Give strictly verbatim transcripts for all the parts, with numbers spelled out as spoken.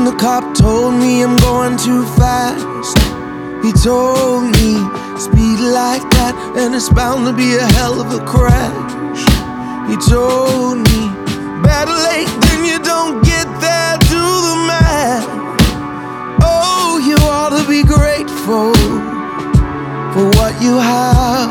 the cop told me I'm going too fast. He told me, speed like that and it's bound to be a hell of a crash. He told me, better late than you don't get there, do the math. Oh, you ought to be grateful for what you have.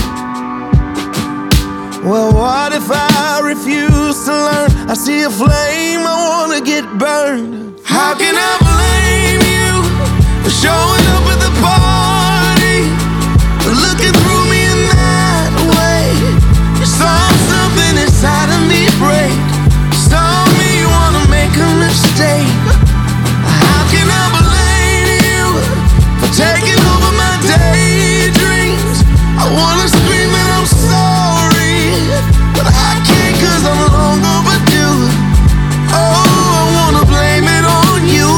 Well, what if I refuse to learn? I see a flame, I wanna get burned. How can I blame you for showing up at the party, for looking through me in that way? You saw something inside of me break, saw me wanna make a mistake. How can I blame you for taking over my daydreams? I wanna scream that I'm sorry, but I can't 'cause I'm long overdue. Oh, I wanna blame it on you.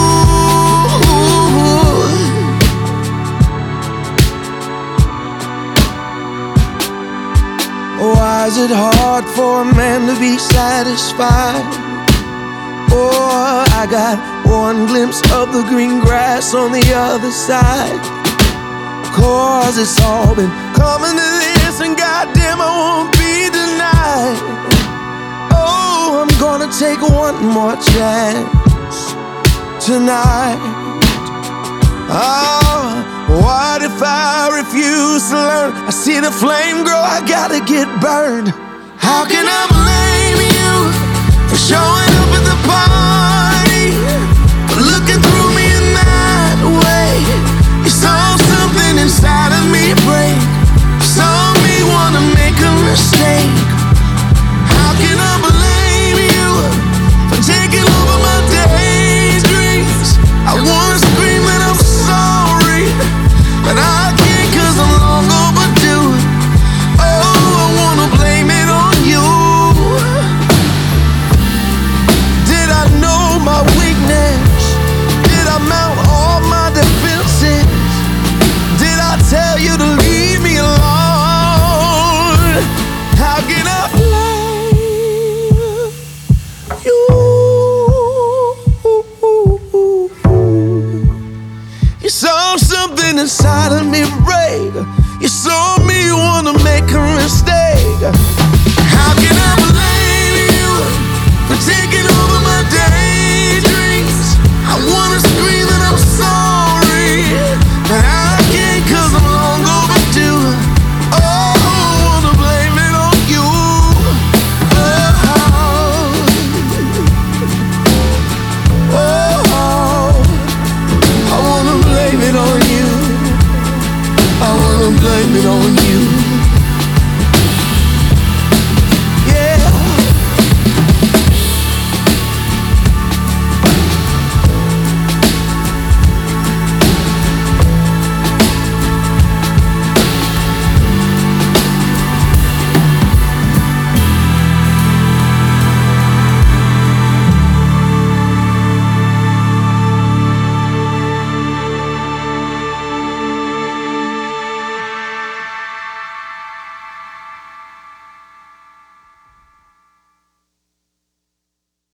Why is it hard for a man to be satisfied? Oh, I got one glimpse of the green grass on the other side. 'Cause it's all been coming to this, and goddamn I won't be denied. Oh, I'm gonna take one more chance tonight. Oh, what if I refuse to learn? I see the flame grow, I gotta get burned. How can I blame you for showing up at the party, for looking through me in that way? You saw something inside of me break, saw me wanna make a mistake. How can I blame you for taking over my daydreams? I wanna scream that I'm sorry, but I can't 'cause I'm long overdue. Oh, I wanna blame it on you. Did I know my weakness? Did I mount all my defenses? Did I tell you to leave me alone? How can I blame you? You saw something inside of me break, you saw me wanna make a mistake. How can I blame you for taking over my daydreams? I wanna scream that I'm sorry, but I can't 'cause I'm long overdue. Oh, I wanna blame it on you. Oh, oh, I wanna blame it on you. I wanna blame it on you.